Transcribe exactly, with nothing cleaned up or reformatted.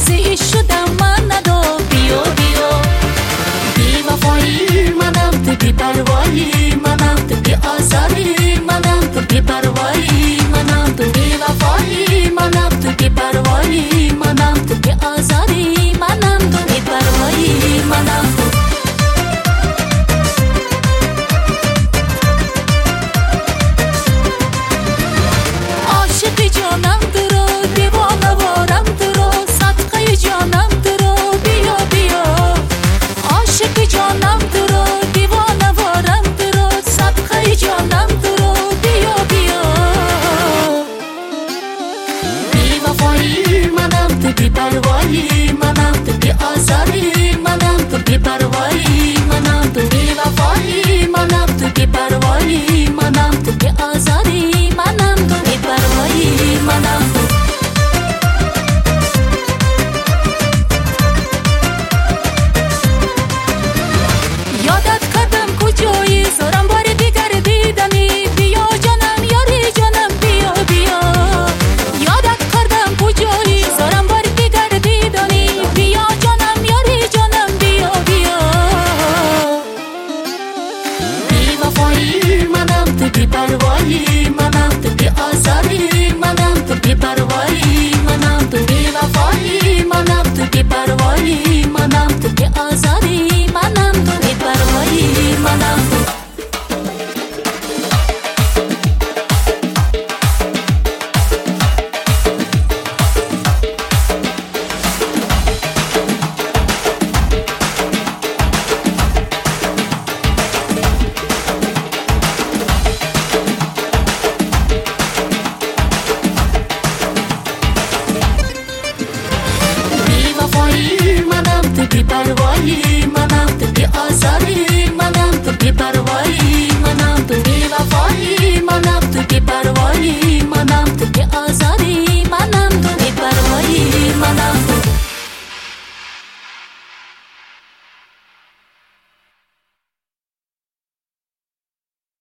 راضی شدم من ندو بیا بیا بی وفایی منم تو بی پروایی منم تو بی آزاری منم تو بی پروایی منم تو بی وفایی منم تو بی پروایی منم تو بی آزاری منم تو بی پروایی منم تو عاشق جانم درو دیوانه وارم درو صدقه جانم درو بیا بیا عاشق جانم درو دیوانه وارم درو صدقه جانم درو بیا بیا بی وفایی منم تو بی پروایی منم تو بی آزاری منم تو بی پروایی منم تو بی وفایی منم تو بی پروایی منم تو بی آزاری منم تو بی پروایی منم تو یادت کردم کجایی زارم بار دیگر دیدنی بیا جانم یاری جانم بیا بیا یادت کردم کجایی زارم بار دیگر دیدنی بیا جانم یاری جانم بیا بیا بی وفایی منم تو بی پروایی منم تو بی آزاری منم تو بی پروایی منم تو بی وفایی منم تو بی پروایی منم تو بی آزاری منم تو بی پروایی منم تو بی پروایی منم تو بی آزاری منم تو بی پروایی منم تو بی وفایی منم تو بی پروایی منم تو بی آزاری منم تو بی پروایی منم